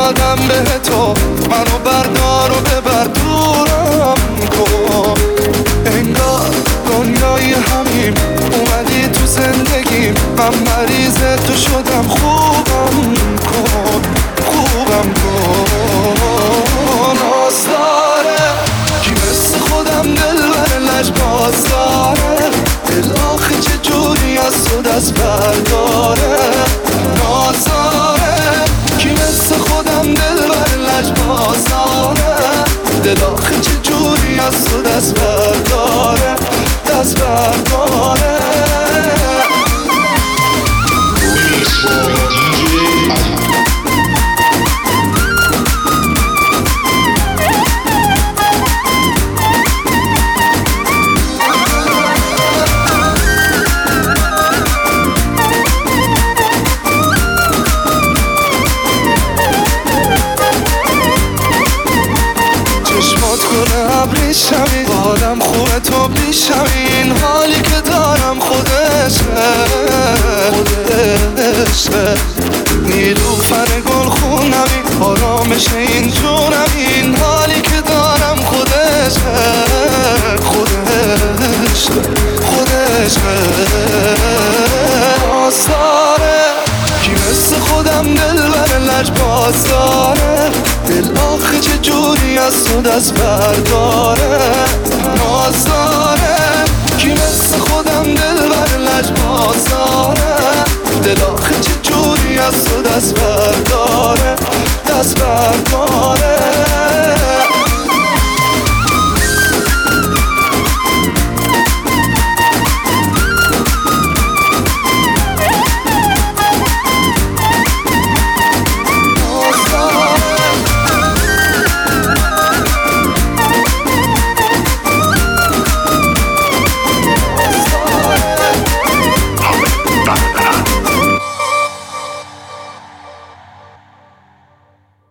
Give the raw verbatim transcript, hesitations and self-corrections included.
دادم به تو، منو بردار و ببر دورم کن. انگار دنیای همیم اومدی تو زندگیم، من مریض تو شدم، خوبم کن خوبم کن. ناز داره کی مثل خودم دل بر لجباز داره، دل آخه چجوری از تو دست برداره. ناز داره کی مثل خودم دل بر لجباز داره، دل آخه چجوری از تو دست برداره دست برداره. کنه ابریشمی آدم خوبه تو بیشم، این حالی که دارم خودشه خودشه. نیلوفر گل خونمی آرامش این جونم، این حالی که دارم خودشه خودشه خودشه. آستاره کی مثل خودم دل بر لجباز داره، دل آخه چجوری از تو دست برداره. ناز داره کی مثل خودم دل بر لجباز داره، دل آخه چجوری از تو دست برداره دست برداره.